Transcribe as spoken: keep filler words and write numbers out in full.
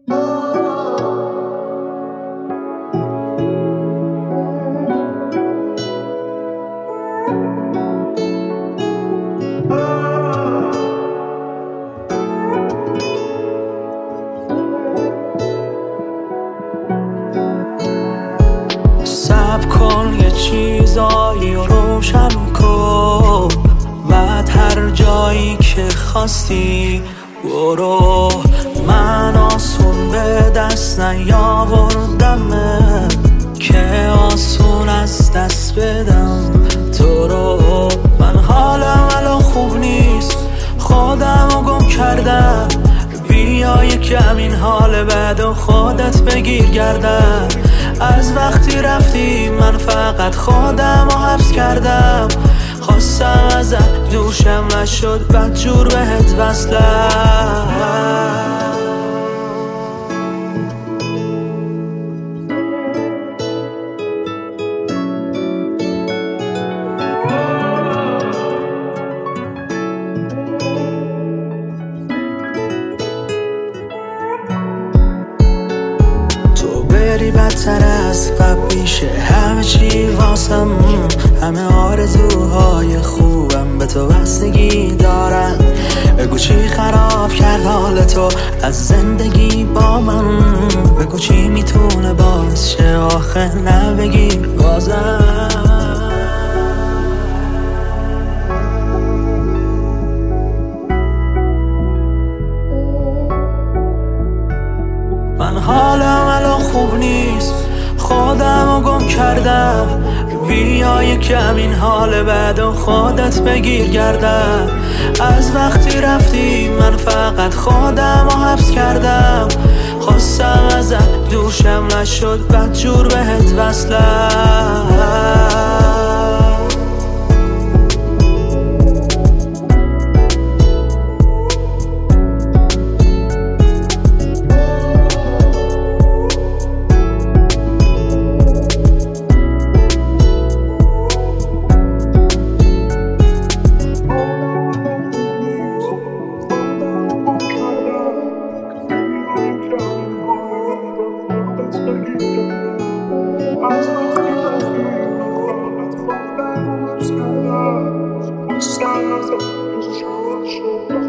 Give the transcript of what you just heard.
صبر کن یه چیزایی رو روشن کن، بعد هر جایی که خواستی برو. من آسون به دست نیاوردمه که آسون از دست بدم تو رو. من حالم الان خوب نیست، خودم رو گم کردم. بیا یکم این حال بد و خودت بگیر گردم. از وقتی رفتی من فقط خودم رو حبس کردم. خواستم ازت دوشم نشد، بد جور بهت وصلم. بری بدتر از قبل میشه همه چی واسم. همه آرزوهای خوبم به تو بستگی دارن. بگو چی خراب کرد حال تو از زندگی با من. بگو چی میتونه باعث شه آخه نبگی بازم. من حالم الان خوب نیست، خودم رو گم کردم. بیا یکم این حال بد و خودت بگیر گردم. از وقتی رفتی من فقط خودم رو حبس کردم. خواستم ازت دوشم نشد، بد جور بهت وصلم. Stars of